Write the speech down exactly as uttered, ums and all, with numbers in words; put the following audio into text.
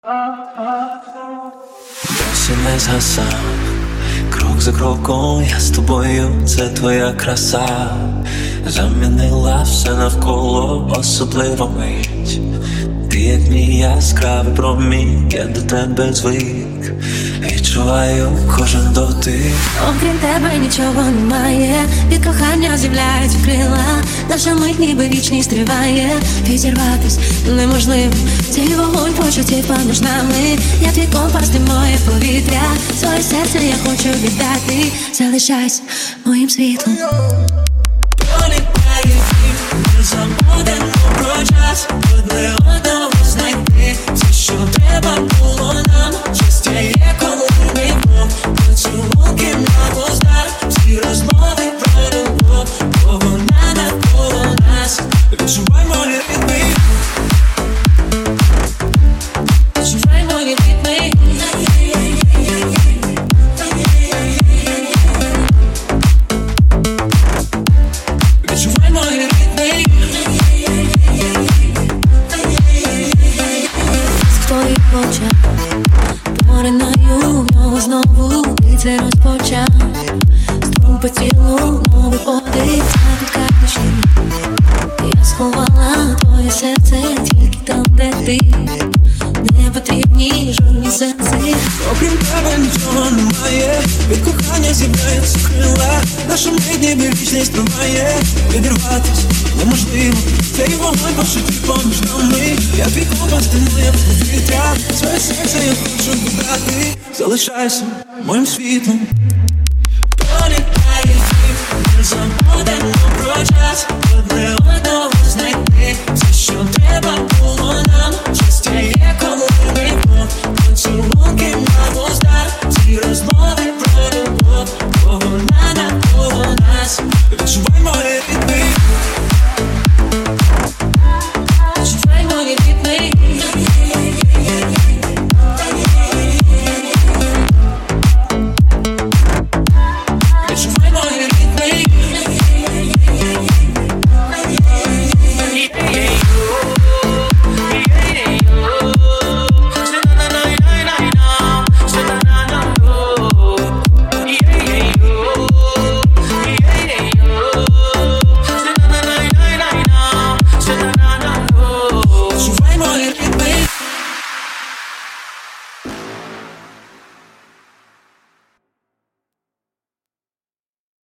Досі не згасав, крок за кроком я з тобою, це твоя краса. Замінила все навколо, особлива мить. Ти як мій яскравий промінь, я до тебе звик. Відчуваю кожен дотик. Окрім тебе нічого немає, від кохання з'являються крила. Наша мить ніби вічність триває. Відірватись неможливо, цей вогонь почуттів поміж нами. Я твій компас, ти моє повітря. Своє серце я хочу віддати. Залишайся моїм світлом. Пролітає вік, ми забудемо про час. Одне одного знайти, все, що треба було нам. Щастя є, коли ми вдвох. Поцілунки на вустах, всі розмови про любов, бо вона навколо нас. Відчувай мої ритми, відчувай мої ритми. Відчувай мої ритми. З твоїх очах поринаю в нього знову. Ти це розпочав. Струм по тілу, новий подих, запускай душі. Я сховала твоє серце тільки там, де ти. Не потрібні жодні сенси. Окрім тебе нічого немає, від кохання з'являються крила. Наша мить ніби вічність триває. Відірватись неможливо, цей вогонь почуттів поміж нами. Я твій компас, ти моє повітря. Своє серце я хочу віддати. Залишайся моїм світлом. Пролітає вік, ми забудемо про час.